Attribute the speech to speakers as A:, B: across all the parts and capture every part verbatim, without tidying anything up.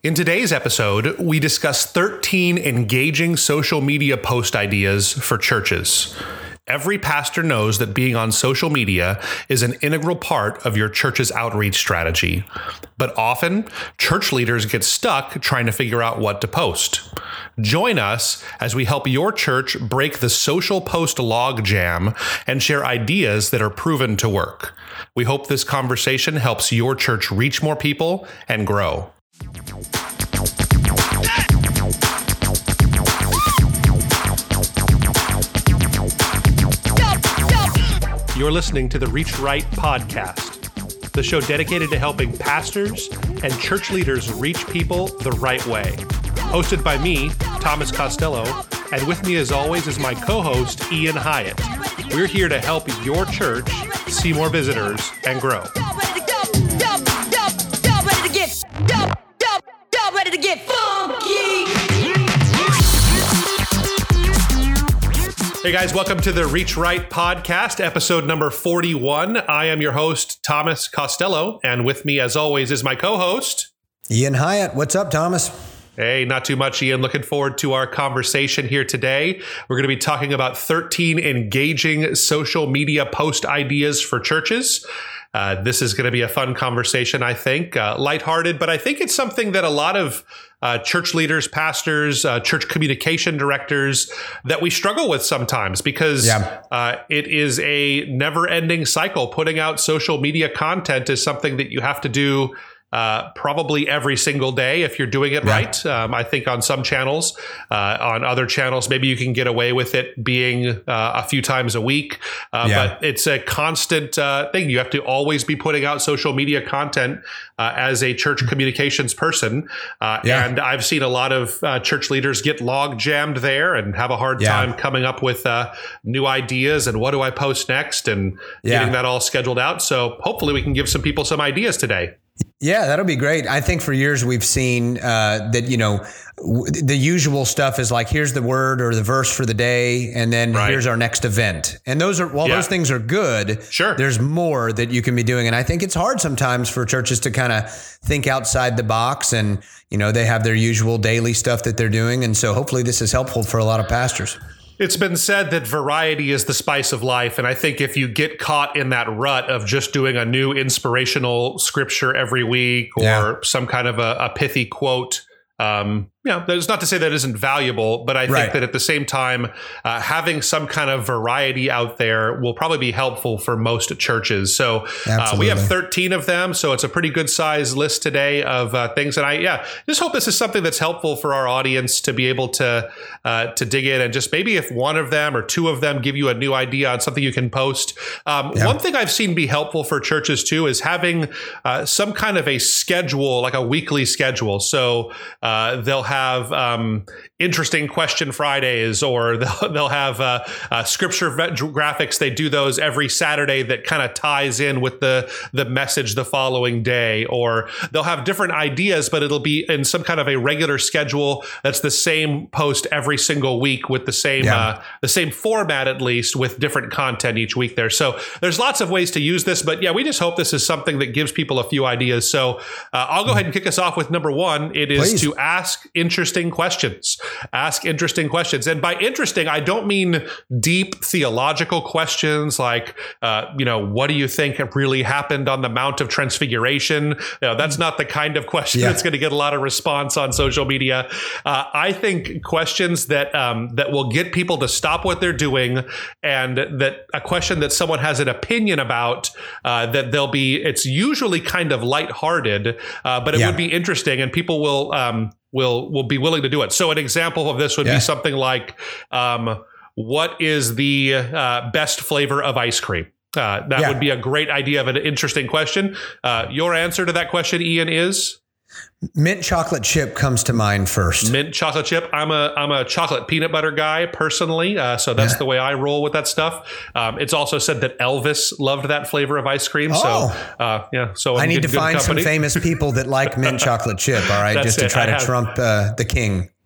A: In today's episode, we discuss thirteen engaging social media post ideas for churches. Every pastor knows that being on social media is an integral part of your church's outreach strategy. But often, church leaders get stuck trying to figure out what to post. Join us as we help your church break the social post log jam and share ideas that are proven to work. We hope this conversation helps your church reach more people and grow. You're listening to the Reach Right podcast, the show dedicated to helping pastors and church leaders reach people the right way. Hosted by me, Thomas Costello, and with me as always is my co-host, Ian Hyatt. We're here to help your church see more visitors and grow.
B: Ready to get funky.
A: Hey guys, welcome to the Reach Right podcast, episode number forty-one. I am your host, Thomas Costello, and with me as always is my co-host,
C: Ian Hyatt. What's up, Thomas?
A: Hey, not too much, Ian. Looking forward to our conversation here today. We're going to be talking about thirteen engaging social media post ideas for churches. Uh, this is going to be a fun conversation, I think, uh, lighthearted, but I think it's something that a lot of uh, church leaders, pastors, uh, church communication directors, that we struggle with sometimes because
C: yeah. uh,
A: it is a never-ending cycle. Putting out social media content is something that you have to do Uh, probably every single day if you're doing it yeah. right. Um, I think on some channels, uh, on other channels, maybe you can get away with it being uh, a few times a week. Uh, yeah. But it's a constant uh, thing. You have to always be putting out social media content uh, as a church communications person. Uh, yeah. And I've seen a lot of uh, church leaders get log jammed there and have a hard yeah. time coming up with uh, new ideas and what do I post next and yeah. getting that all scheduled out. So hopefully we can give some people some ideas today.
C: Yeah, that'll be great. I think for years we've seen uh, that, you know, w- the usual stuff is like, here's the word or the verse for the day, and then right. here's our next event. And those are, while yeah. those things are good,
A: sure.
C: there's more that you can be doing. And I think it's hard sometimes for churches to kind of think outside the box and, you know, they have their usual daily stuff that they're doing. And so hopefully this is helpful for a lot of pastors.
A: It's been said that variety is the spice of life. And I think if you get caught in that rut of just doing a new inspirational scripture every week or yeah. some kind of a, a pithy quote, um, you know, that's not to say that isn't valuable, but I think
C: right.
A: that at the same time, uh, having some kind of variety out there will probably be helpful for most churches. So uh, we have thirteen of them. So it's a pretty good size list today of uh, things. And I, yeah, just hope this is something that's helpful for our audience to be able to, uh, to dig in and just maybe if one of them or two of them give you a new idea on something you can post. Um, yeah. One thing I've seen be helpful for churches too is having uh, some kind of a schedule, like a weekly schedule. So uh, they'll have have um, interesting question Fridays, or they'll, they'll have uh, uh, scripture graphics. They do those every Saturday that kind of ties in with the, the message the following day, or they'll have different ideas, but it'll be in some kind of a regular schedule that's the same post every single week with the same yeah. uh, the same format, at least, with different content each week there. So there's lots of ways to use this, but yeah, we just hope this is something that gives people a few ideas. So uh, I'll go ahead and kick us off with number one. It is Please. to ask interesting questions. Ask interesting questions. And by interesting, I don't mean deep theological questions like, uh, you know, what do you think really happened on the Mount of Transfiguration? You know, that's not the kind of question yeah. that's going to get a lot of response on social media. Uh, I think questions that um, that will get people to stop what they're doing, and that a question that someone has an opinion about, uh, that they'll be, it's usually kind of lighthearted, uh, but it yeah. would be interesting, and people will um, will will be willing to do it. So an example of this would yeah. be something like, um, what is the uh, best flavor of ice cream? Uh, that yeah. would be a great idea of an interesting question. Uh, your answer to that question, Ian, is?
C: Mint chocolate chip comes to mind first.
A: Mint chocolate chip. I'm a I'm a chocolate peanut butter guy personally, uh, so that's yeah. the way I roll with that stuff. Um, it's also said that Elvis loved that flavor of ice cream.
C: Oh.
A: So uh, yeah, so
C: I
A: I'm
C: need
A: good,
C: to
A: good
C: find
A: company.
C: some famous people that like mint chocolate chip. All right, just to
A: it.
C: try
A: I
C: to
A: have,
C: trump uh, the king.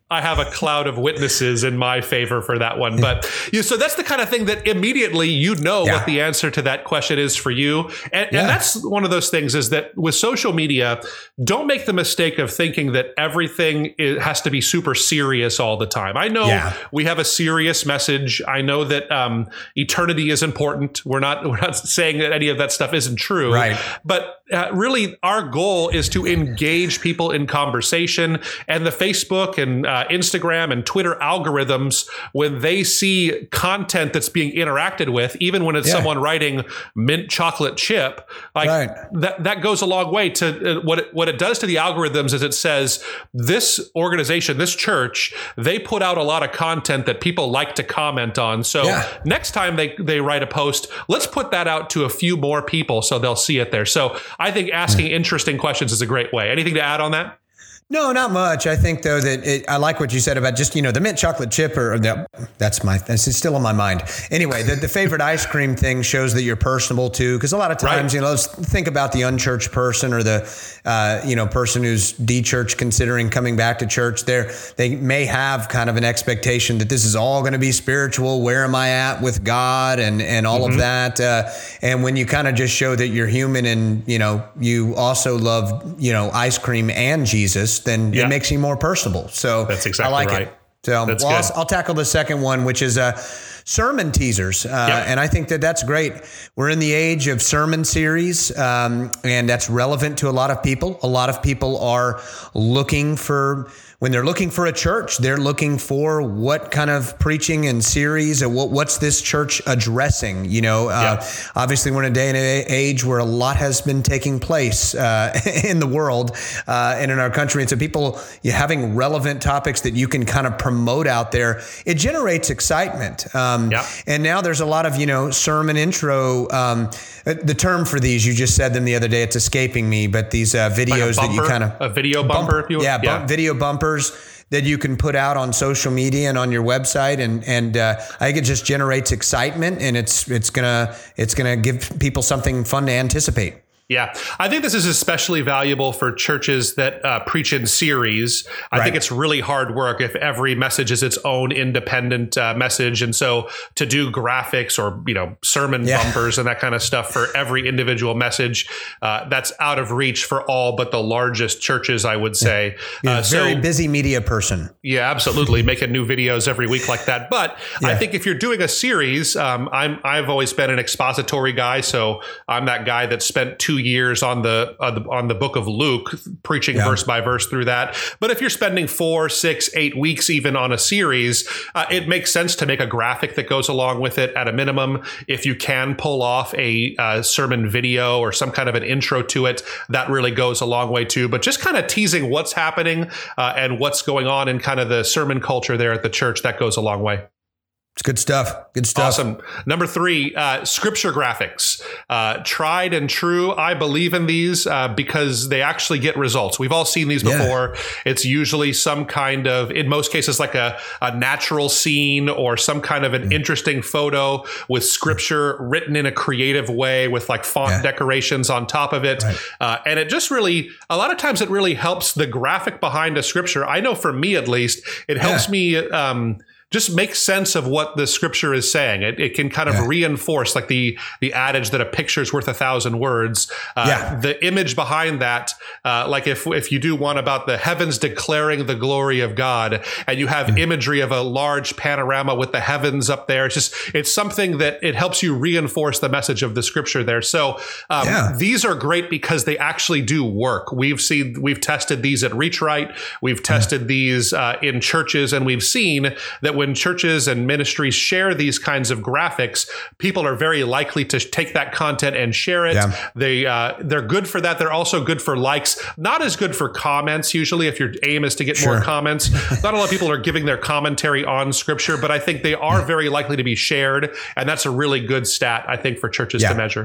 A: I have a cloud of witnesses in my favor for that one. But you know, so that's the kind of thing that immediately you know yeah. what the answer to that question is for you. And, yeah. and that's one of those things is that with social media, don't make the mistake of thinking that everything is, has to be super serious all the time. I know yeah. we have a serious message. I know that um, eternity is important. We're not we're not saying that any of that stuff isn't true.
C: Right.
A: But uh, really, our goal is to engage people in conversation, and the Facebook and uh, Instagram and Twitter algorithms, when they see content that's being interacted with, even when it's yeah. someone writing mint chocolate chip, like right. that, that goes a long way to uh, what it, what it does to the algorithms is it says this organization, this church, they put out a lot of content that people like to comment on. So yeah. next time they, they write a post, let's put that out to a few more people so they'll see it there. So I think asking yeah. interesting questions is a great way. Anything to add on that?
C: No, not much. I think though that it, I like what you said about just, you know, the mint chocolate chip or, or the, that's my, that's still on my mind. Anyway, the, the favorite ice cream thing shows that you're personable too. Cause a lot of times, right. you know, let's think about the unchurched person or the, uh, you know, person who's de-church considering coming back to church there. They may have kind of an expectation that this is all going to be spiritual. Where am I at with God and, and all mm-hmm. of that. Uh, and when you kind of just show that you're human and, you know, you also love, you know, ice cream and Jesus, then yeah. it makes you more personable. So
A: that's exactly
C: I like
A: right.
C: it. So
A: that's
C: well,
A: good.
C: I'll, I'll tackle the second one, which is uh, sermon teasers. Uh, yep. And I think that that's great. We're in the age of sermon series, um, and that's relevant to a lot of people. A lot of people are looking for, when they're looking for a church, they're looking for what kind of preaching and series, or what, what's this church addressing? You know, uh, yeah. obviously we're in a day and age where a lot has been taking place uh, in the world uh, and in our country. And so people you having relevant topics that you can kind of promote out there, it generates excitement. Um, yeah. And now there's a lot of, you know, sermon intro, um, the term for these, you just said them the other day, it's escaping me, but these uh, videos
A: like
C: that you kind of.
A: A video bumper,
C: bumper
A: if you
C: yeah,
A: yeah.
C: Bump, video bumpers that you can put out on social media and on your website, and and uh, I think it just generates excitement, and it's it's gonna it's gonna give people something fun to anticipate.
A: Yeah, I think this is especially valuable for churches that uh, preach in series. I right. think it's really hard work if every message is its own independent uh, message. And so to do graphics or, you know, sermon yeah. bumpers and that kind of stuff for every individual message, uh, that's out of reach for all but the largest churches, I would say.
C: You're
A: uh,
C: a very
A: so,
C: busy media person.
A: Yeah, absolutely. Making new videos every week like that. But yeah. I think if you're doing a series, um, I'm, I've always been an expository guy. So I'm that guy that spent two years on the, on the on the book of Luke, preaching yeah. verse by verse through that. But if you're spending four, six, eight weeks even on a series, uh, it makes sense to make a graphic that goes along with it at a minimum. If you can pull off a uh, sermon video or some kind of an intro to it, that really goes a long way too. But just kind of teasing what's happening uh, and what's going on in kind of the sermon culture there at the church, that goes a long way.
C: It's good stuff. Good stuff.
A: Awesome. Number three, uh, scripture graphics. Uh, tried and true. I believe in these uh, because they actually get results. We've all seen these before. Yeah. It's usually some kind of, in most cases, like a, a natural scene or some kind of an mm. interesting photo with scripture written in a creative way with like font yeah. decorations on top of it. Right. Uh, and it just really, a lot of times it really helps the graphic behind a scripture. I know for me, at least, it helps yeah. me um, just make sense of what the scripture is saying. It, it can kind of yeah. reinforce, like the the adage that a picture's worth a thousand words. Uh, yeah. The image behind that, uh, like if if you do one about the heavens declaring the glory of God, and you have mm. imagery of a large panorama with the heavens up there, it's just it's something that it helps you reinforce the message of the scripture there. So um, yeah. these are great because they actually do work. We've seen we've tested these at Reach Right. We've tested mm. these uh, in churches, and we've seen that when churches and ministries share these kinds of graphics, people are very likely to take that content and share it. Yeah. They, uh, they're good for that. They're also good for likes, not as good for comments. Usually if your aim is to get sure. more comments, not a lot of people are giving their commentary on scripture, but I think they are very likely to be shared. And that's a really good stat, I think, for churches yeah. to measure.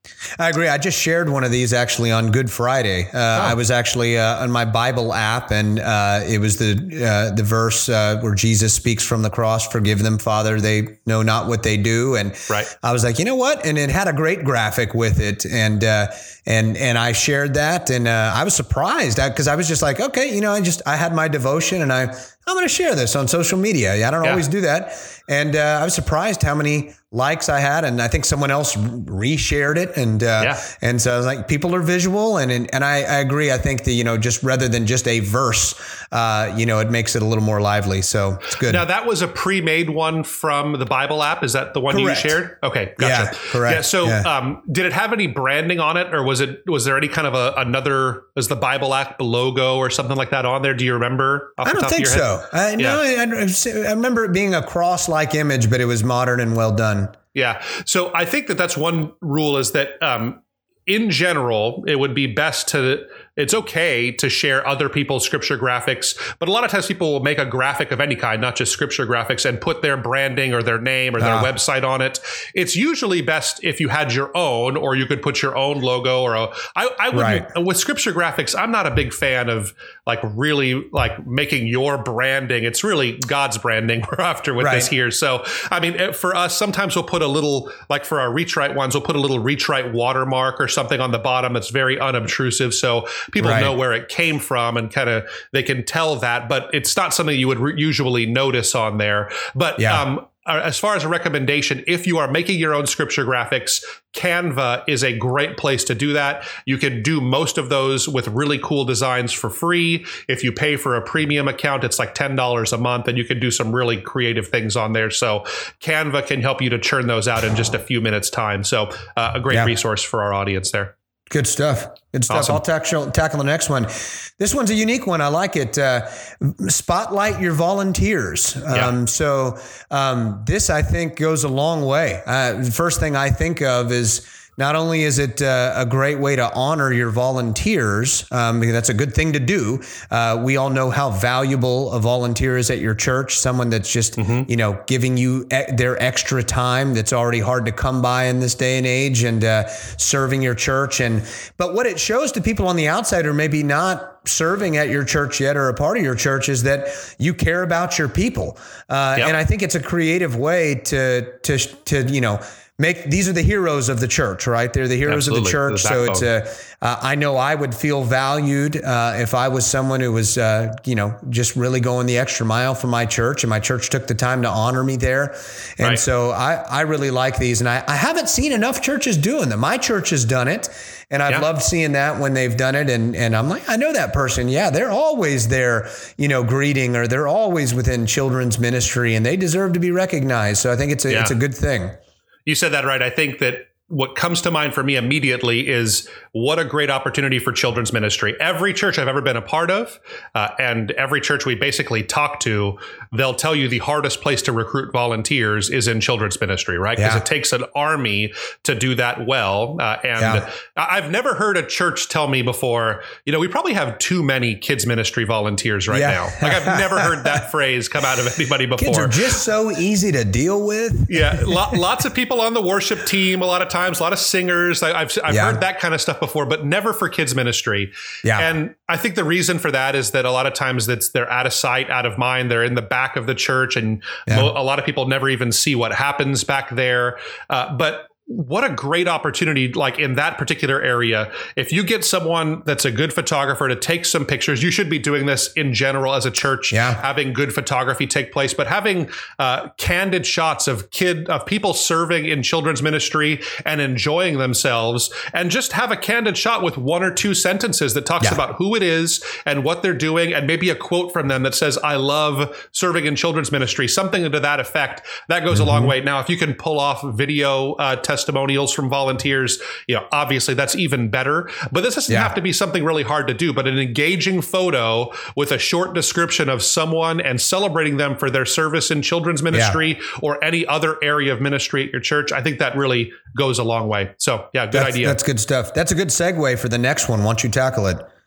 C: I agree. I just shared one of these actually on Good Friday. Uh, oh. I was actually uh, on my Bible app, and uh, it was the uh, the verse uh, where Jesus speaks from the cross, "Forgive them, Father, they know not what they do." And
A: right.
C: I was like, you know what? And it had a great graphic with it, and uh, and and I shared that, and uh, I was surprised because I was just like, okay, you know, I just I had my devotion, and I I'm going to share this on social media. I don't yeah. always do that, and uh, I was surprised how many likes I had, and I think someone else reshared it, and uh,
A: yeah.
C: and so I was like, people are visual, and and I, I agree. I think that, you know, just rather than just a verse, uh, you know, it makes it a little more lively. So it's good.
A: Now that was a pre-made one from the Bible app. Is that the one
C: correct.
A: you shared? Okay, gotcha.
C: Yeah, correct.
A: Yeah. So
C: yeah.
A: Um, did it have any branding on it, or was it was there any kind of a another? Was the Bible app logo or something like that on there? Do you remember? Off
C: I
A: the
C: don't
A: top
C: think
A: of your
C: so.
A: head?
C: I, no,
A: yeah.
C: I, I remember it being a cross-like image, but it was modern and well done.
A: Yeah. So I think that that's one rule is that um, in general, it would be best to, it's okay to share other people's scripture graphics, but a lot of times people will make a graphic of any kind, not just scripture graphics, and put their branding or their name or their uh. website on it. It's usually best if you had your own, or you could put your own logo or a, I, I would, right. with scripture graphics, I'm not a big fan of like really like making your branding. It's really God's branding we're after with right. this here. So, I mean, for us, sometimes we'll put a little, like for our Retrite ones, we'll put a little Retrite watermark or something on the bottom that's very unobtrusive. So people right. know where it came from and kind of, they can tell that, but it's not something you would re- usually notice on there. But
C: yeah.
A: um, as far as a recommendation, if you are making your own scripture graphics, Canva is a great place to do that. You can do most of those with really cool designs for free. If you pay for a premium account, it's like ten dollars a month, and you can do some really creative things on there. So Canva can help you to churn those out in just a few minutes time. So uh, a great yeah. resource for our audience there.
C: Good stuff. Good stuff. Awesome. I'll tackle, tackle the next one. This one's a unique one. I like it. Uh, spotlight your volunteers.
A: Yeah.
C: Um, so um, this, I think, goes a long way. Uh, the first thing I think of is not only is it uh, a great way to honor your volunteers, um, because that's a good thing to do. Uh, we all know how valuable a volunteer is at your church, someone that's just, mm-hmm. you know, giving you e- their extra time that's already hard to come by in this day and age, and uh, serving your church. And but what it shows to people on the outside who maybe not serving at your church yet or a part of your church is that you care about your people. Uh, yep. And I think it's a creative way to, to, to, you know, make, these are the heroes of the church, right? They're the heroes Absolutely. Of the church. The so it's a, uh, I know I would feel valued uh, if I was someone who was, uh, you know, just really going the extra mile for my church, and my church took the time to honor me there. And right. so I, I really like these, and I, I haven't seen enough churches doing them. My church has done it, and I've yeah. loved seeing that when they've done it. And, and I'm like, I know that person. Yeah, they're always there, you know, greeting, or they're always within children's ministry, and they deserve to be recognized. So I think it's a, yeah. it's a good thing.
A: You said that right. I think that what comes to mind for me immediately is what a great opportunity for children's ministry. Every church I've ever been a part of, uh, and every church we basically talk to, they'll tell you the hardest place to recruit volunteers is in children's ministry, right? Because yeah. it takes an army to do that well. Uh, and yeah. I've never heard a church tell me before, you know, we probably have too many kids ministry volunteers right yeah. now. Like I've never heard that phrase come out of anybody before.
C: Kids are just so easy to deal with.
A: Yeah. Lo- lots of people on the worship team, a lot of times. A lot of singers. I, I've I've yeah. heard that kind of stuff before, but never for kids ministry.
C: Yeah.
A: And I think the reason for that is that a lot of times that's they're out of sight, out of mind. They're in the back of the church, and yeah. mo- a lot of people never even see what happens back there. Uh, but what a great opportunity, like in that particular area. If you get someone that's a good photographer to take some pictures, you should be doing this in general as a church,
C: yeah.
A: having good photography take place, but having uh, candid shots of kid of people serving in children's ministry and enjoying themselves, and just have a candid shot with one or two sentences that talks yeah. about who it is and what they're doing, and maybe a quote from them that says, I love serving in children's ministry, something to that effect. That goes mm-hmm. a long way. Now, if you can pull off video uh, testimonials testimonials from volunteers, you know, obviously that's even better. But this doesn't yeah. have to be something really hard to do, but an engaging photo with a short description of someone and celebrating them for their service in children's ministry yeah. or any other area of ministry at your church. I think that really goes a long way. So yeah, good
C: that's,
A: idea.
C: That's good stuff. That's a good segue for the next one. Why don't you tackle it?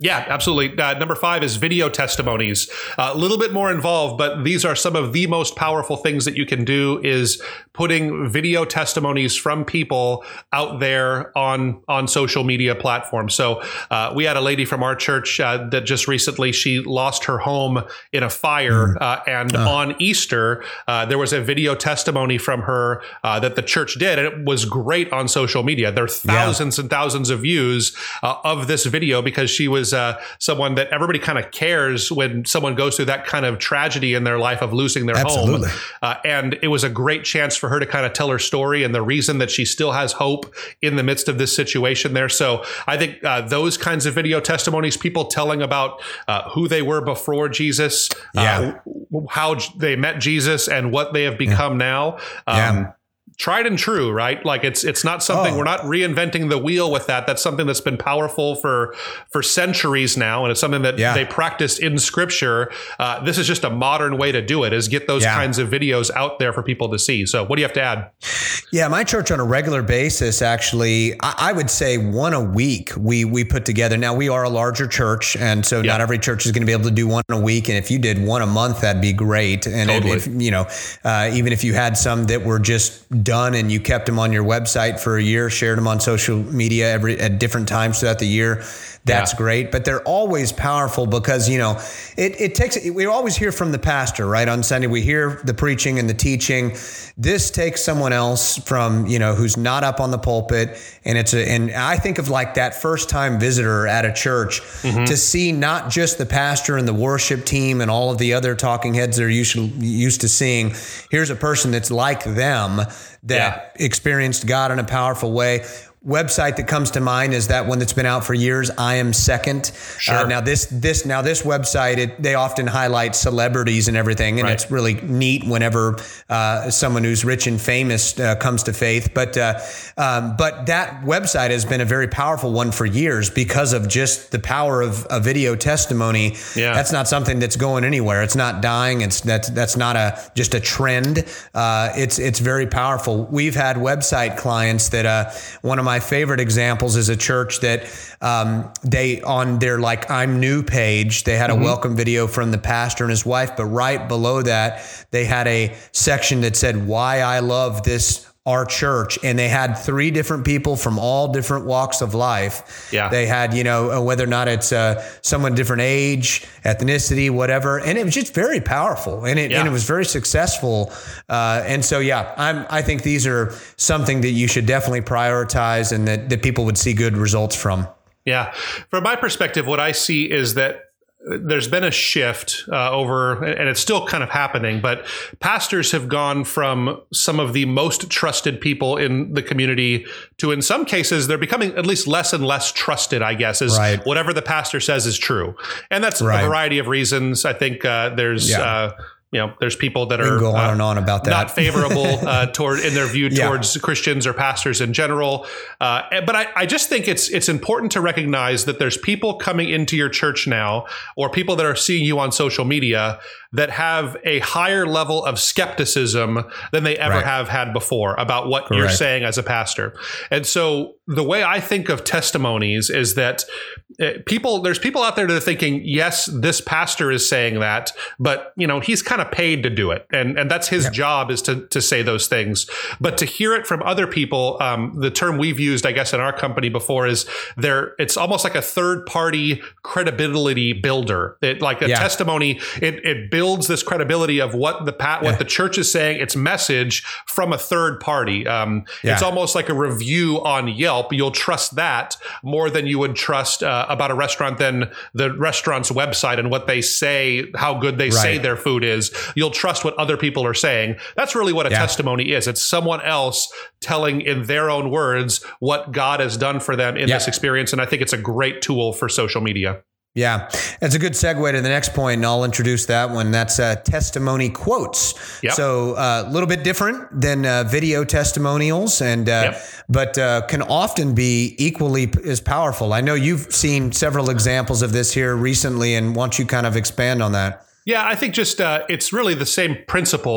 A: Yeah, absolutely. Uh, number five is video testimonies. Uh, a little bit more involved, but these are some of the most powerful things that you can do is putting video testimonies from people out there on, on social media platforms. So uh, we had a lady from our church uh, that just recently, she lost her home in a fire. Mm. Uh, and uh. on Easter, uh, there was a video testimony from her uh, that the church did, and it was great on social media. There are thousands yeah. and thousands of views uh, of this video because she was uh, someone that everybody kind of cares when someone goes through that kind of tragedy in their life of losing their
C: Absolutely.
A: home. Uh, and it was a great chance for her to kind of tell her story and the reason that she still has hope in the midst of this situation there. So I think uh, those kinds of video testimonies, people telling about uh, who they were before Jesus,
C: yeah.
A: uh, how they met Jesus and what they have become yeah. now. Um, yeah. Tried and true, right? Like it's it's not something,
C: oh.
A: we're not reinventing the wheel with that. That's something that's been powerful for for centuries now. And it's something that yeah. they practiced in scripture. Uh, this is just a modern way to do it, is get those yeah. kinds of videos out there for people to see. So what do you have to add?
C: Yeah, my church on a regular basis, actually, I, I would say one a week we we put together. Now, we are a larger church, and so yeah. not every church is going to be able to do one a week. And if you did one a month, that'd be great. And
A: totally.
C: if, you know, uh, even if you had some that were just done and you kept them on your website for a year, shared them on social media every at different times throughout the year, that's yeah. great. But they're always powerful because, you know, it, it takes, we always hear from the pastor, right? On Sunday, we hear the preaching and the teaching. This takes someone else from, you know, who's not up on the pulpit. And it's a, and I think of like that first time visitor at a church mm-hmm. to see not just the pastor and the worship team and all of the other talking heads they're used to, used to seeing. Here's a person that's like them that yeah. experienced God in a powerful way. Website that comes to mind is that one that's been out for years, I Am Second.
A: Sure.
C: Uh, now this this now this website, it, they often highlight celebrities and everything, and right. it's really neat whenever uh, someone who's rich and famous uh, comes to faith. But uh, um, but that website has been a very powerful one for years because of just the power of a video testimony.
A: Yeah.
C: That's not something that's going anywhere. It's not dying. It's that's that's not a just a trend. Uh, it's it's very powerful. We've had website clients that uh, one of my My favorite examples is a church that um, they on their like I'm new page, they had a mm-hmm. welcome video from the pastor and his wife, but right below that, they had a section that said why I love this our church, and they had three different people from all different walks of life.
A: Yeah.
C: They had, you know, whether or not it's uh, someone different age, ethnicity, whatever. And it was just very powerful, and it, yeah. and it was very successful. Uh, and so, yeah, I'm, I think these are something that you should definitely prioritize and that, that people would see good results from.
A: Yeah. From my perspective, what I see is that there's been a shift uh, over, and it's still kind of happening, but pastors have gone from some of the most trusted people in the community to, in some cases, they're becoming at least less and less trusted, I guess, as
C: right.
A: whatever the pastor says is true. And that's
C: right.
A: a variety of reasons. I think uh, there's...
C: Yeah.
A: Uh, You know, there's people that
C: we
A: are
C: go on uh, and on about that.
A: not favorable uh, toward in their view
C: yeah.
A: towards Christians or pastors in general. Uh, but I, I just think it's it's important to recognize that there's people coming into your church now, or people that are seeing you on social media, that have a higher level of skepticism than they ever
C: right.
A: have had before about what
C: Correct.
A: you're saying as a pastor. And so the way I think of testimonies is that people, there's people out there that are thinking, yes, this pastor is saying that, but you know, he's kind of paid to do it. And, and that's his yeah. job, is to, to say those things. But to hear it from other people, um, the term we've used, I guess, in our company before is there, it's almost like a third party credibility builder. It, like a
C: yeah.
A: testimony, it, it builds this credibility of what the pat, what yeah. the church is saying, its message from a third party. Um, yeah. It's almost like a review on Yelp. You'll trust that more than you would trust uh, about a restaurant than the restaurant's website and what they say, how good they right. say their food is. You'll trust what other people are saying. That's really what a yeah. testimony is. It's someone else telling in their own words what God has done for them in yeah. this experience. And I think it's a great tool for social media.
C: Yeah, it's a good segue to the next point, and I'll introduce that one. That's uh, testimony quotes.
A: Yep.
C: So a uh, little bit different than uh, video testimonials, and uh, yep. but uh, can often be equally as powerful. I know you've seen several examples of this here recently, and why don't you kind of expand on that?
A: Yeah, I think just uh, it's really the same principle. The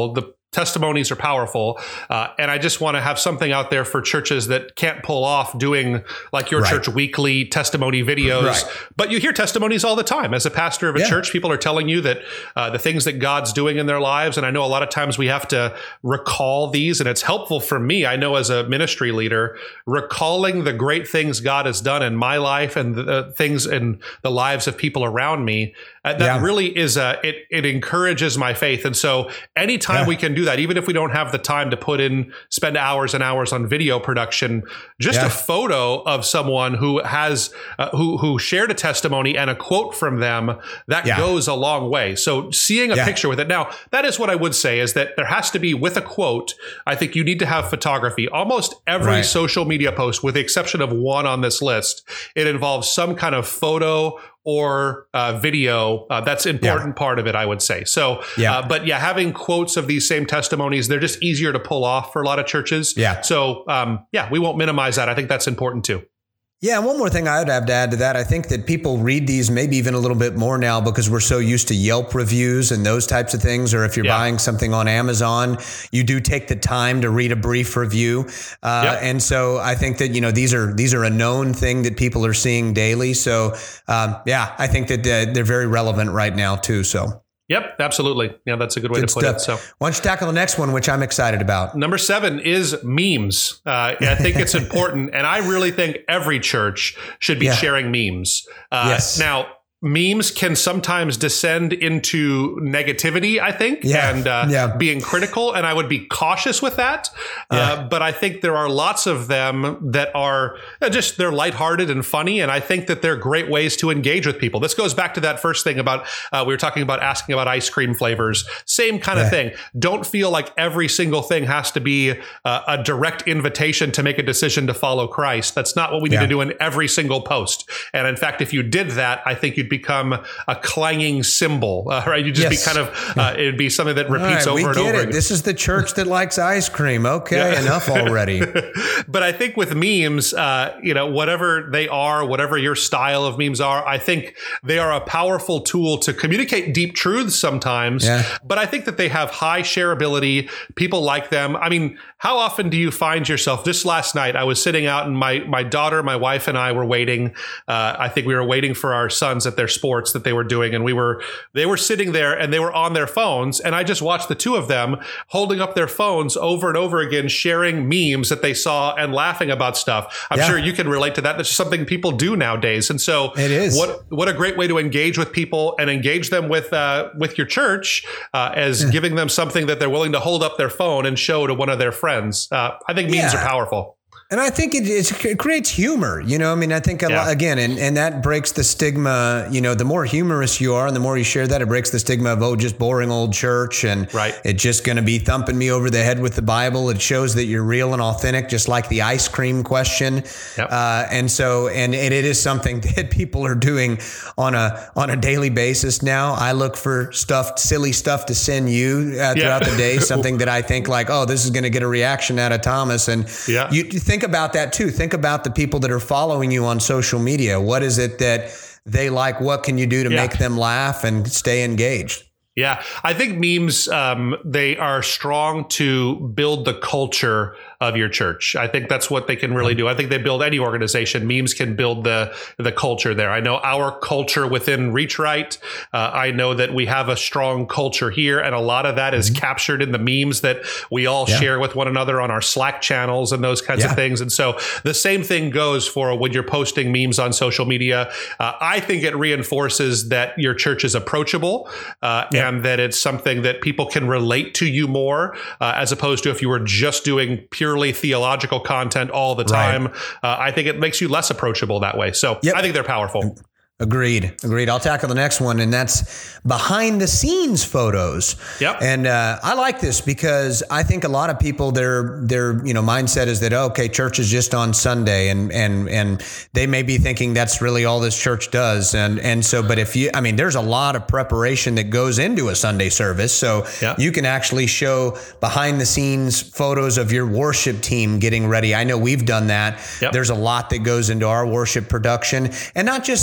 A: testimonies are powerful. Uh, and I just want to have something out there for churches that can't pull off doing like your right. church weekly testimony videos. Right. But you hear testimonies all the time. As a pastor of a yeah. church, people are telling you that uh, the things that God's doing in their lives. And I know a lot of times we have to recall these, and it's helpful for me. I know as a ministry leader, recalling the great things God has done in my life and the things in the lives of people around me. Uh, that yeah. really is a, it, it encourages my faith. And so anytime yeah. we can do that, even if we don't have the time to put in, spend hours and hours on video production, just yeah. a photo of someone who has, uh, who, who shared a testimony and a quote from them, that yeah. goes a long way. So seeing a yeah. picture with it. Now, that is what I would say is that there has to be with a quote. I think you need to have photography. Almost every right. social media post, with the exception of one on this list, it involves some kind of photo or uh, video. Uh, that's an important yeah. part of it, I would say. So, yeah. Uh, but yeah, having quotes of these same testimonies, they're just easier to pull off for a lot of churches. Yeah. So, um, yeah, we won't minimize that. I think that's important too.
C: Yeah, and one more thing I would have to add to that, I think that people read these maybe even a little bit more now because we're so used to Yelp reviews and those types of things. Or if you're yeah. buying something on Amazon, you do take the time to read a brief review. Uh, yep. And so I think that, you know, these are these are a known thing that people are seeing daily. So, um, yeah, I think that uh, they're very relevant right now, too. So.
A: Yep, absolutely. Yeah, that's a good way good to put stuff. it. So,
C: why don't you tackle the next one, which I'm excited about?
A: Number seven is memes. Uh, I think it's important, and I really think every church should be yeah. sharing memes. Uh, yes. Now, memes can sometimes descend into negativity, I think, yeah. and uh, yeah. being critical. And I would be cautious with that. Yeah. Uh, but I think there are lots of them that are just, they're lighthearted and funny. And I think that they're great ways to engage with people. This goes back to that first thing about, uh, we were talking about asking about ice cream flavors. Same kind yeah. of thing. Don't feel like every single thing has to be uh, a direct invitation to make a decision to follow Christ. That's not what we need yeah. to do in every single post. And in fact, if you did that, I think you'd become a clanging cymbal, uh, right? You just yes. be kind of, uh, it'd be something that repeats right, over and over. It.
C: This is the church that likes ice cream. Okay, yeah. enough already.
A: But I think with memes, uh, you know, whatever they are, whatever your style of memes are, I think they are a powerful tool to communicate deep truths sometimes. Yeah. But I think that they have high shareability. People like them. I mean, how often do you find yourself, just last night, I was sitting out and my, my daughter, my wife and I were waiting. Uh, I think we were waiting for our sons at their sports that they were doing. And we were, they were sitting there and they were on their phones. And I just watched the two of them holding up their phones over and over again, sharing memes that they saw and laughing about stuff. I'm yeah. sure you can relate to that. That's something people do nowadays. And so
C: it is.
A: What, what a great way to engage with people and engage them with, uh, with your church, uh, as yeah. giving them something that they're willing to hold up their phone and show to one of their friends. Uh, I think memes yeah. are powerful.
C: And I think it, it creates humor, you know, I mean, I think, a yeah. lot, again, and, and that breaks the stigma, you know, the more humorous you are and the more you share that, it breaks the stigma of, oh, just boring old church. And right. it's just going to be thumping me over the head with the Bible. It shows that you're real and authentic, just like the ice cream question. Yep. Uh, and so, and, and it is something that people are doing on a, on a daily basis now. I look for stuff, silly stuff to send you uh, throughout yeah. the day, something that I think like, oh, this is going to get a reaction out of Thomas. And yeah. you, you think Think about that too. Think about the people that are following you on social media. What is it that they like? What can you do to yeah. make them laugh and stay engaged?
A: Yeah, I think memes, um, they are strong to build the culture of your church. I think that's what they can really do. I think they build any organization. Memes can build the the culture there. I know our culture within Reach Right. Uh, I know that we have a strong culture here, and a lot of that is mm-hmm. captured in the memes that we all yeah. share with one another on our Slack channels and those kinds yeah. of things. And so the same thing goes for when you're posting memes on social media. Uh, I think it reinforces that your church is approachable uh, yeah. and that it's something that people can relate to you more, uh, as opposed to if you were just doing pure purely theological content all the time. Right. Uh, I think it makes you less approachable that way. So yep. I think they're powerful.
C: Agreed. Agreed. I'll tackle the next one, and that's behind the scenes photos.
A: Yep.
C: And uh, I like this because I think a lot of people, their their you know mindset is that, oh, okay, church is just on Sunday, and and and they may be thinking that's really all this church does. And and so, but if you, I mean, there's a lot of preparation that goes into a Sunday service, so yep. you can actually show behind the scenes photos of your worship team getting ready. I know we've done that. Yep. There's a lot that goes into our worship production, and not just that.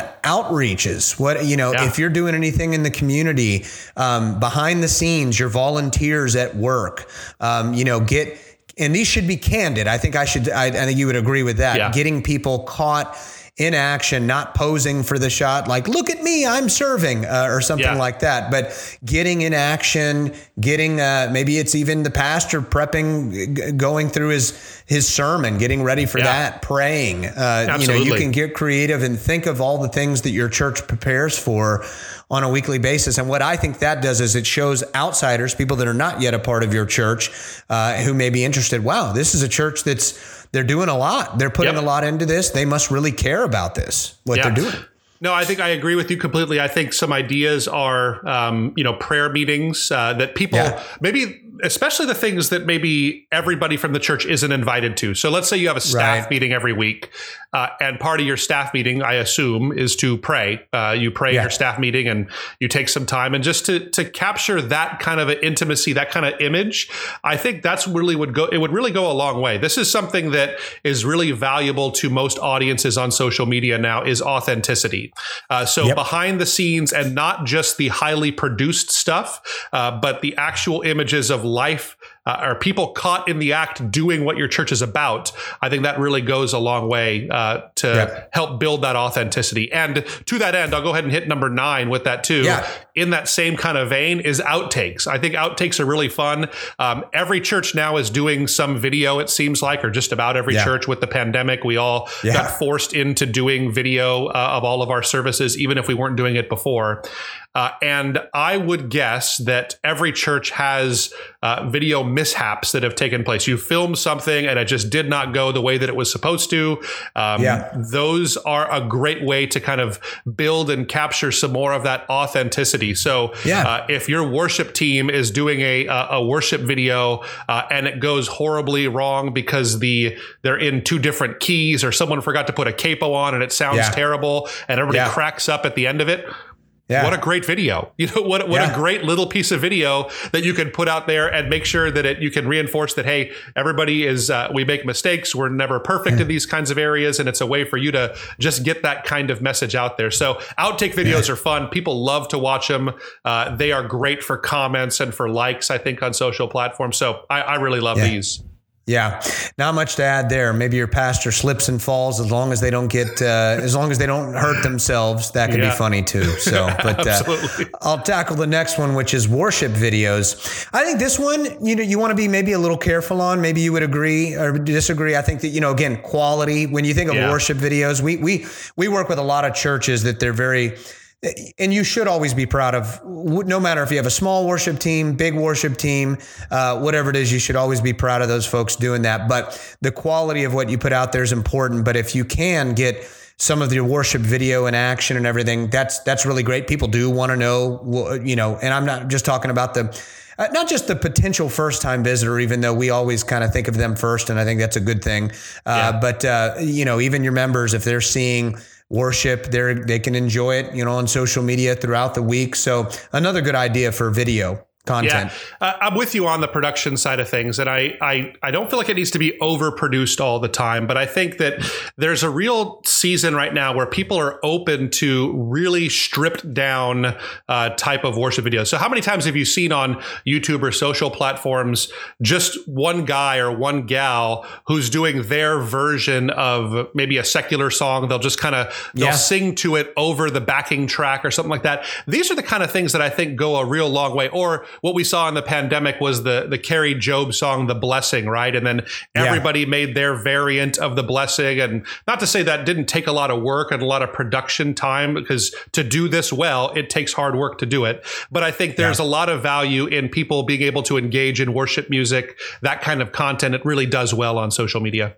C: outreaches. What, you know,
A: yeah.
C: if you're doing anything in the community, um, behind the scenes, your volunteers at work, um, you know, get, and these should be candid. I think I should, I, I think you would agree with that.
A: Yeah.
C: Getting people caught in action, not posing for the shot, like, look at me, I'm serving, uh, or something
A: yeah.
C: like that. But getting in action, getting, uh, maybe it's even the pastor prepping, g- going through his, his sermon, getting ready for yeah. that, praying. Uh, you know, you can get creative and think of all the things that your church prepares for on a weekly basis. And what I think that does is it shows outsiders, people that are not yet a part of your church, uh, who may be interested. Wow, this is a church that's, they're doing a lot. They're putting yep. a lot into this. They must really care about this, what yeah. they're doing.
A: No, I think I agree with you completely. I think some ideas are, um, you know, prayer meetings uh, that people yeah. maybe, especially the things that maybe everybody from the church isn't invited to. So let's say you have a staff right. meeting every week, uh, and part of your staff meeting, I assume, is to pray. Uh, you pray yeah. at your staff meeting, and you take some time, and just to to capture that kind of an intimacy, that kind of image. I think that's really would go. It would really go a long way. This is something that is really valuable to most audiences on social media now, is authenticity. Uh, so yep. behind the scenes, and not just the highly produced stuff, uh, but the actual images of life, uh, are people caught in the act doing what your church is about. I think that really goes a long way uh, to yep. help build that authenticity. And to that end, I'll go ahead and hit number nine with that too.
C: Yeah.
A: In that same kind of vein is outtakes. I think outtakes are really fun. Um, every church now is doing some video, it seems like, or just about every yeah. church. With the pandemic, we all yeah. got forced into doing video uh, of all of our services, even if we weren't doing it before. Uh, and I would guess that every church has uh, video mishaps that have taken place. You filmed something and it just did not go the way that it was supposed to. Um, yeah. Those are a great way to kind of build and capture some more of that authenticity. So yeah. uh, if your worship team is doing a, a worship video uh, and it goes horribly wrong because the they're in two different keys, or someone forgot to put a capo on and it sounds yeah. terrible, and everybody yeah. cracks up at the end of it. Yeah. What a great video. You know, what what yeah. a great little piece of video that you can put out there and make sure that it, you can reinforce that, hey, everybody is, uh, we make mistakes. We're never perfect yeah. in these kinds of areas. And it's a way for you to just get that kind of message out there. So outtake videos yeah. are fun. People love to watch them. Uh, they are great for comments and for likes, I think, on social platforms. So I, I really love
C: yeah.
A: these.
C: Yeah, not much to add there. Maybe your pastor slips and falls, as long as they don't get, uh, as long as they don't hurt themselves. That could yeah. be funny too. So, but uh, I'll tackle the next one, which is worship videos. I think this one, you know, you want to be maybe a little careful on. Maybe you would agree or disagree. I think that, you know, again, quality. When you think of yeah. worship videos, we we we work with a lot of churches that they're very. And you should always be proud of, no matter if you have a small worship team, big worship team, uh, whatever it is, you should always be proud of those folks doing that. But the quality of what you put out there is important. But if you can get some of your worship video in action and everything, that's that's really great. People do want to know, you know, and I'm not just talking about the, uh, not just the potential first time visitor, even though we always kind of think of them first. And I think that's a good thing. Uh, yeah. But, uh, you know, even your members, if they're seeing worship, they they can enjoy it, you know, on social media throughout the week. So another good idea for video content.
A: Yeah, uh, I'm with you on the production side of things. And I, I, I don't feel like it needs to be overproduced all the time, but I think that there's a real season right now where people are open to really stripped down uh, type of worship videos. So how many times have you seen on YouTube or social platforms, just one guy or one gal who's doing their version of maybe a secular song? They'll just kind of, they'll yeah. sing to it over the backing track or something like that. These are the kind of things that I think go a real long way. Or what we saw in the pandemic was the the Carrie Job song, The Blessing, right? And then everybody yeah. made their variant of The Blessing. And not to say that didn't take a lot of work and a lot of production time, because to do this well, it takes hard work to do it. But I think there's yeah. a lot of value in people being able to engage in worship music, that kind of content. It really does well on social media.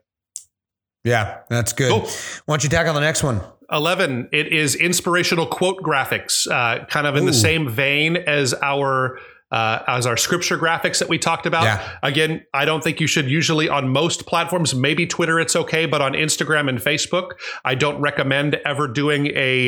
C: Yeah, that's good. Cool. Why don't you tackle the next one?
A: eleven, it is inspirational quote graphics, uh, kind of in Ooh. the same vein as our Uh, as our scripture graphics that we talked about. Yeah. Again, I don't think you should usually on most platforms, maybe Twitter, it's okay. But on Instagram and Facebook, I don't recommend ever doing a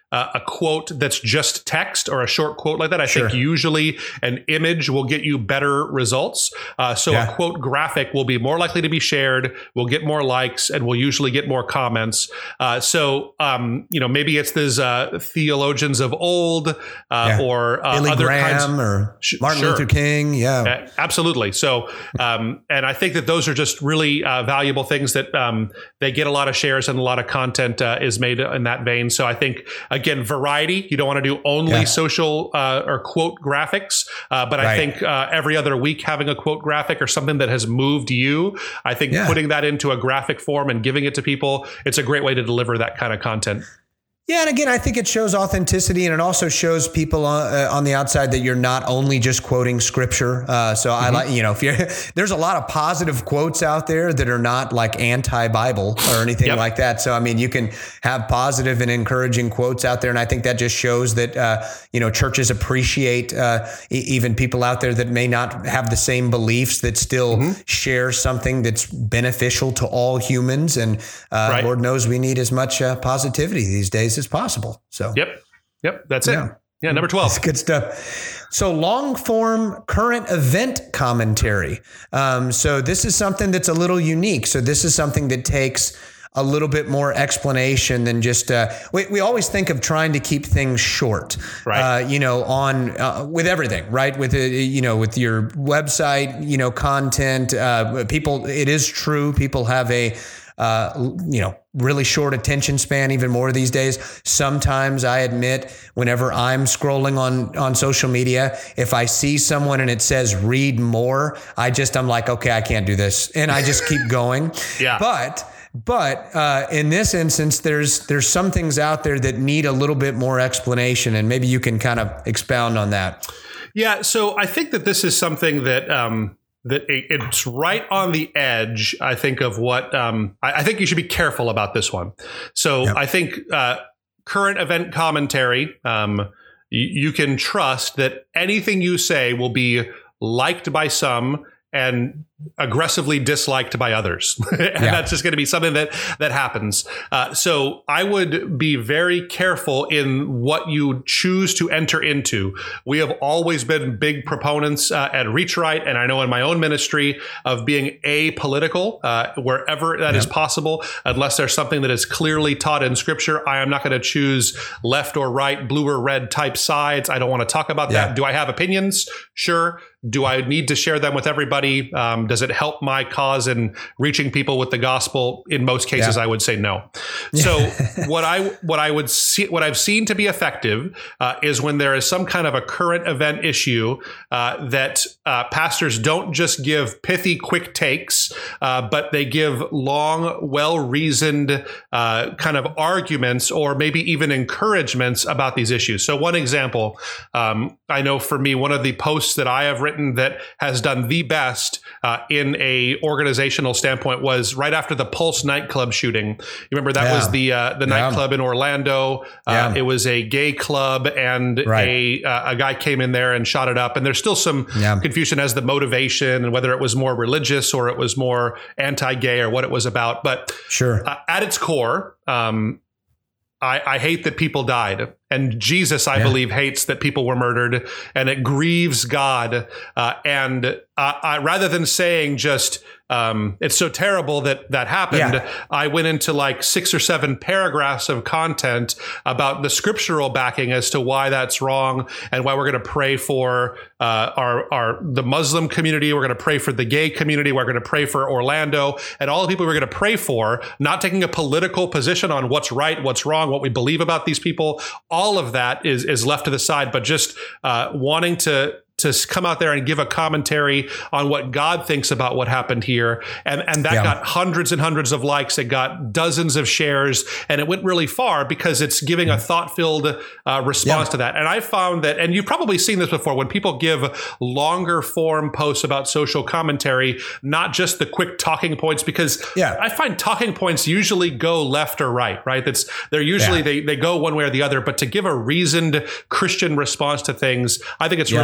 A: uh, a quote that's just text or a short quote like that. I
C: sure.
A: think usually an image will get you better results. Uh, so yeah. a quote graphic will be more likely to be shared, will get more likes, and will usually get more comments. Uh, so, um, you know, maybe it's these uh, theologians of old uh, yeah. or uh,
C: Billy
A: other
C: Graham
A: kinds.
C: Or Martin
A: sure.
C: Luther King. Yeah,
A: uh, absolutely. So, um, and I think that those are just really uh, valuable things that um, they get a lot of shares and a lot of content uh, is made in that vein. So I think, again, variety. You don't want to do only yeah. social uh, or quote graphics, uh, but right. I think uh, every other week having a quote graphic or something that has moved you, I think yeah. putting that into a graphic form and giving it to people, it's a great way to deliver that kind of content.
C: Yeah, and again, I think it shows authenticity, and it also shows people on, uh, on the outside that you're not only just quoting scripture. Uh, so mm-hmm. I like, you know, if you're there's a lot of positive quotes out there that are not like anti-Bible or anything yep. like that. So I mean, you can have positive and encouraging quotes out there, and I think that just shows that uh, you know churches appreciate uh, e- even people out there that may not have the same beliefs that still mm-hmm. share something that's beneficial to all humans. And uh, right. Lord knows we need as much uh, positivity these days as possible. So
A: yep, yep, that's
C: yeah.
A: it. Yeah, number twelve.
C: That's good stuff. So long form current event commentary. Um, so this is something that's a little unique. So this is something that takes a little bit more explanation than just, uh, we, we always think of trying to keep things short,
A: right.
C: uh, you know, on, uh, with everything, right. With, uh, you know, with your website, you know, content, uh, people, it is true. People have a, Uh, you know, really short attention span, even more these days. Sometimes I admit, whenever I'm scrolling on, on social media, if I see someone and it says read more, I just, I'm like, okay, I can't do this. And I just keep going.
A: Yeah.
C: But, but uh, in this instance, there's, there's some things out there that need a little bit more explanation, and maybe you can kind of expound on that.
A: Yeah. So I think that this is something that, um, that it's right on the edge, I think, of what um, I, I think you should be careful about this one. So yep. I think uh, current event commentary, um, you, you can trust that anything you say will be liked by some and aggressively disliked by others. and yeah. that's just going to be something that that happens. Uh, so I would be very careful in what you choose to enter into. We have always been big proponents uh, at Reach Right, and I know in my own ministry, of being apolitical uh, wherever that yeah. is possible, unless there's something that is clearly taught in Scripture. I am not going to choose left or right, blue or red type sides. I don't want to talk about yeah. that. Do I have opinions? Sure. Do I need to share them with everybody? Um, does it help my cause in reaching people with the gospel? In most cases, yeah. I would say no. So what I what I would see what I've seen to be effective uh, is when there is some kind of a current event issue uh, that uh, pastors don't just give pithy, quick takes, uh, but they give long, well-reasoned uh, kind of arguments or maybe even encouragements about these issues. So one example, um, I know for me, one of the posts that I have written that has done the best uh, in a organizational standpoint was right after the Pulse nightclub shooting. You remember that yeah. was the uh, the yeah. nightclub in Orlando. Uh, yeah. It was a gay club, and right. a uh, a guy came in there and shot it up. And there's still some yeah. confusion as the motivation and whether it was more religious or it was more anti-gay or what it was about. But
C: sure,
A: uh, at its core, um, I, I hate that people died. And Jesus, I yeah. believe, hates that people were murdered, and it grieves God. Uh, and uh, I, rather than saying just, um, it's so terrible that that happened, yeah. I went into like six or seven paragraphs of content about the scriptural backing as to why that's wrong and why we're going to pray for uh, our, our the Muslim community. We're going to pray for the gay community. We're going to pray for Orlando and all the people we're going to pray for, not taking a political position on what's right, what's wrong, what we believe about these people. All of that is is left to the side, but just uh, wanting to to come out there and give a commentary on what God thinks about what happened here. And, and that yeah. got hundreds and hundreds of likes. It got dozens of shares, and it went really far because it's giving a thought-filled uh, response yeah. to that. And I found that, and you've probably seen this before, when people give longer form posts about social commentary, not just the quick talking points, because yeah. I find talking points usually go left or right, right? That's they're usually, yeah. they, they go one way or the other, but to give a reasoned Christian response to things, I think it's yeah. really powerful.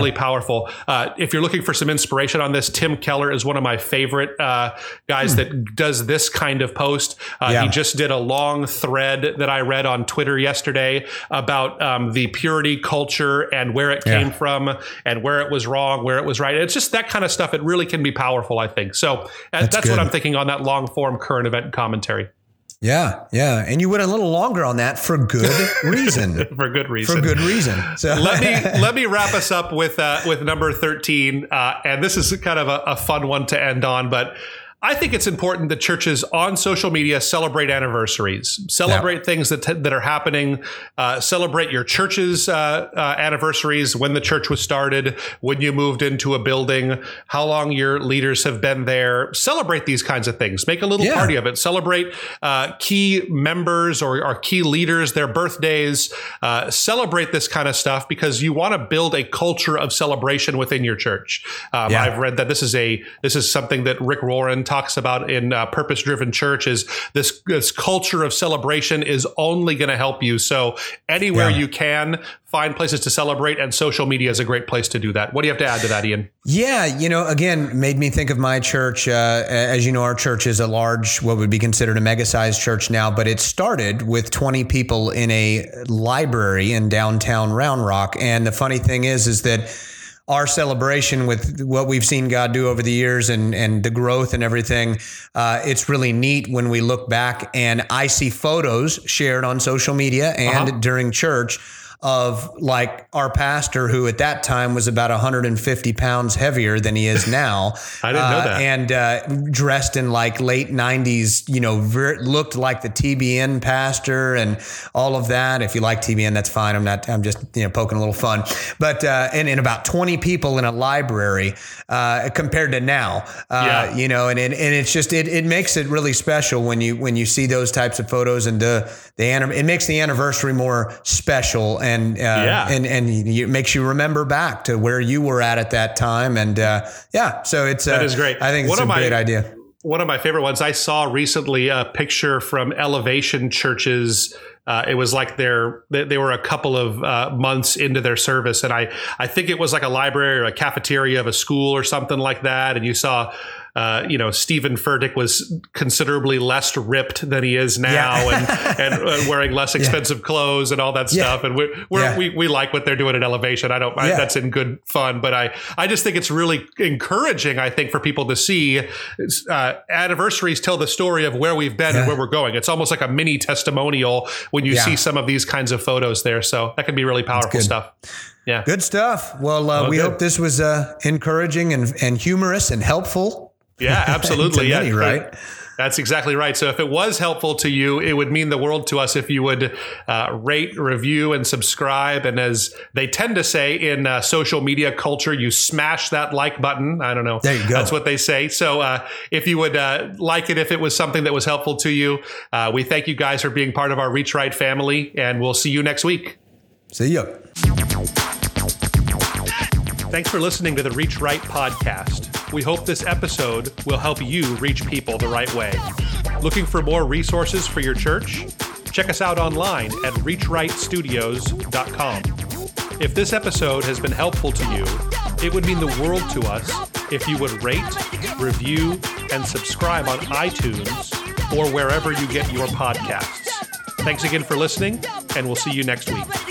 A: powerful. Uh, if you're looking for some inspiration on this, Tim Keller is one of my favorite uh, guys hmm. that does this kind of post. Uh, yeah. He just did a long thread that I read on Twitter yesterday about um, the purity culture and where it came yeah. from and where it was wrong, where it was right. It's just that kind of stuff. It really can be powerful, I think. So that's, that's what I'm thinking on that long form current event commentary.
C: Yeah, yeah. And you went a little longer on that for good reason.
A: for good reason.
C: For good reason. So
A: let me let me wrap us up with uh, with number thirteen. Uh, and this is kind of a, a fun one to end on, but I think it's important that churches on social media celebrate anniversaries, celebrate yeah. things that t- that are happening, uh, celebrate your church's uh, uh, anniversaries, when the church was started, when you moved into a building, how long your leaders have been there. Celebrate these kinds of things. Make a little yeah. party of it. Celebrate uh, key members or, or key leaders, their birthdays. Uh, celebrate this kind of stuff because you want to build a culture of celebration within your church. Um, yeah. I've read that this is a this is something that Rick Warren talks about in uh, Purpose Driven Church. Is this this culture of celebration is only going to help you. So anywhere yeah. you can, find places to celebrate, and social media is a great place to do that. What do you have to add to that, Ian?
C: Yeah, you know, again, made me think of my church. Uh, as you know, our church is a large, what would be considered a mega-sized church now, but it started with twenty people in a library in downtown Round Rock. And the funny thing is, is that our celebration with what we've seen God do over the years and, and the growth and everything, uh, it's really neat when we look back and I see photos shared on social media and uh-huh. during church of like our pastor, who at that time was about one hundred fifty pounds heavier than he is now.
A: I didn't know
C: uh,
A: that.
C: And uh, dressed in like late nineties, you know, ver- looked like the T B N pastor and all of that. If you like T B N, that's fine. I'm not, I'm just, you know, poking a little fun. But, uh, and, and about twenty people in a library uh, compared to now, uh, yeah. you know, and, and, and it's just, it, it makes it really special when you, when you see those types of photos and the, the, it makes the anniversary more special. And, uh, yeah. and, and it makes you remember back to where you were at at that time. And, uh, yeah, so it's,
A: that
C: uh,
A: is great.
C: I think
A: one
C: it's a
A: my,
C: great idea.
A: One of my favorite ones, I saw recently a picture from Elevation Churches. Uh, it was like they're, they, they were a couple of uh, months into their service. And I, I think it was like a library or a cafeteria of a school or something like that. And you saw, Uh, you know, Stephen Furtick was considerably less ripped than he is now, yeah. and, and uh, wearing less expensive yeah. clothes and all that yeah. stuff. And we're, we're, yeah. we we like what they're doing at Elevation. I don't. I, yeah. That's in good fun, but I I just think it's really encouraging. I think for people to see uh, anniversaries tell the story of where we've been yeah. and where we're going. It's almost like a mini testimonial when you yeah. see some of these kinds of photos there. So that can be really powerful stuff. Yeah,
C: good stuff. Well, uh, oh, we good. hope this was uh, encouraging and and humorous and helpful.
A: Yeah, absolutely.
C: yeah,
A: me,
C: right.
A: That's exactly right. So if it was helpful to you, it would mean the world to us if you would uh, rate, review, and subscribe. And as they tend to say in uh, social media culture, you smash that like button. I don't know.
C: There you go.
A: That's what they say. So uh, if you would uh, like it, if it was something that was helpful to you, uh, we thank you guys for being part of our Reach Right family, and we'll see you next week.
C: See ya.
A: Thanks for listening to the Reach Right podcast. We hope this episode will help you reach people the right way. Looking for more resources for your church? Check us out online at reach right studios dot com. If this episode has been helpful to you, it would mean the world to us if you would rate, review, and subscribe on iTunes or wherever you get your podcasts. Thanks again for listening, and we'll see you next week.